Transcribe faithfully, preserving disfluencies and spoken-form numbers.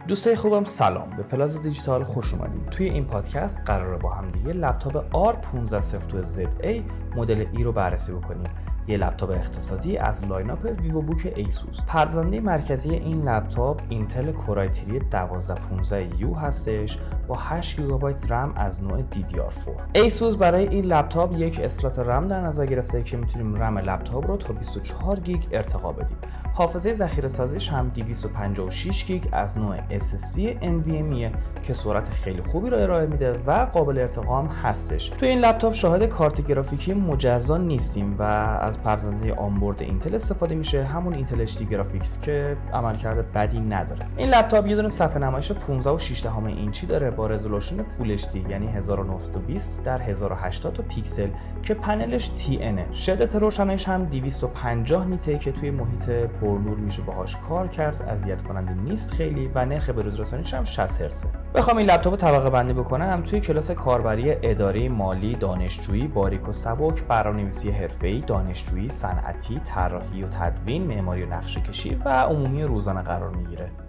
دوستای خوبم سلام، به پلاز دیجیتال خوش اومدید. توی این پادکست قراره با هم دیگه لپتاپ آر پانزده صفر دو زد ای مدل ای رو بررسی بکنیم. یه لپتاپ اقتصادی از لایناپ ویوو بوک ایسوس. پردازنده مرکزی این لپتاپ اینتل کورای تری دوازده پانزده یو هستش با هشت گیگابایت رم از نوع دی دی آر فور. ایسوس برای این لپتاپ یک اسلات رم در نظر گرفته که میتونیم رم لپتاپ رو تا بیست و چهار گیگ ارتقا بدیم. حافظه ذخیره سازیش هم دویست و پنجاه و شش گیگ از نوع اس اس دی ان وی ام که سرعت خیلی خوبی رو ارائه میده و قابل ارتقا هم هستش. تو این لپتاپ شاهد کارت گرافیکی مجزا نیستیم و از پردازنده آنبورد اینتل استفاده میشه، همون اینتل اچ دی گرافیکس که عملکرد بدی نداره. این لپتاپ یه دونه صفحه نمایش پانزده و شش دهم اینچی داره با رزولوشن فول اچ دی یعنی هزار و نهصد و بیست در هزار و هشتاد پیکسل که پنلش تی ان. شدت روشناییش هم دویست و پنجاه نیته که توی محیط پرنور میشه باهاش کار کرد، اذیت کننده نیست خیلی و نرخ بروز رسانیش هم شصت هرتز. بخوام این لپتاپ طبقه بندی بکنم، توی کلاس کاربری اداری، مالی، دانشجویی، باریک و سبک، برنامه‌نویسی حرفه‌ای، دانشجویی، صنعتی، طراحی و تدوین، معماری و نقشه‌کشی و عمومی روزانه قرار میگیره.